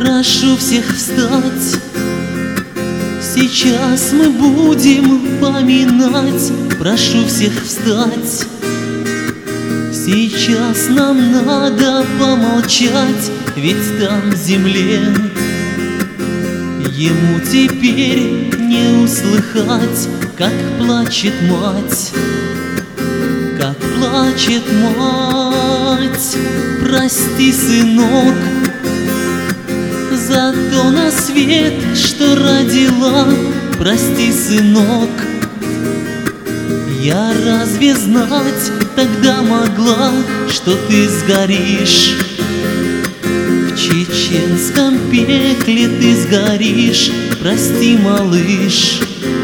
Прошу всех встать, сейчас мы будем поминать. Прошу всех встать, сейчас нам надо помолчать, ведь там в земле ему теперь не услыхать, как плачет мать, как плачет мать. Прости, сынок, за то на свет, что родила. Прости, сынок, я разве знать тогда могла, что ты сгоришь? В чеченском пекле ты сгоришь. Прости, малыш,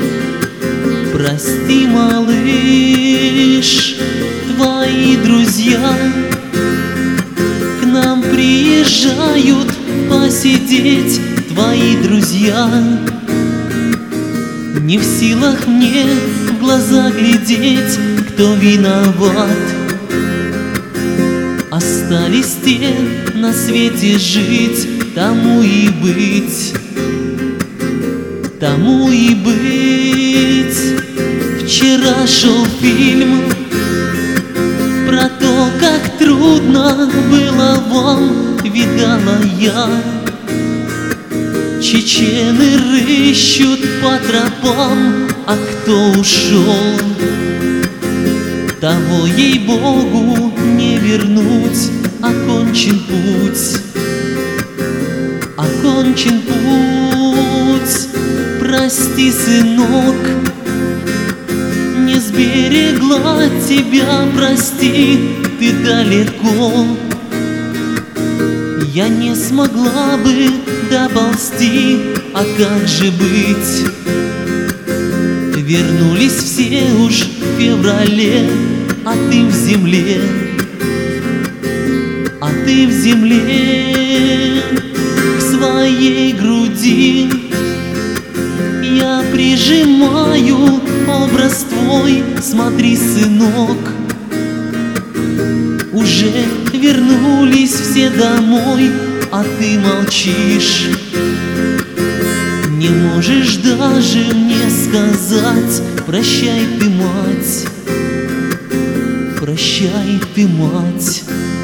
прости, малыш. Твои друзья к нам приезжают посидеть. Твои друзья не в силах мне в глаза глядеть. Кто виноват? Остались те на свете жить, тому и быть, тому и быть. Вчера шел фильм про то, как трудно было вам, видала я. Чечены рыщут по тропам, а кто ушел, того, ей-богу, не вернуть. Окончен путь, окончен путь. Прости, сынок, не сберегла тебя, прости, ты далеко. Я не смогла бы доползти, а как же быть? Вернулись все уж в феврале, а ты в земле, а ты в земле. К своей груди я прижимаю образ твой. Смотри, сынок, уже вернулись все домой, а ты молчишь. Не можешь даже мне сказать: прощай ты, мать, прощай ты, мать.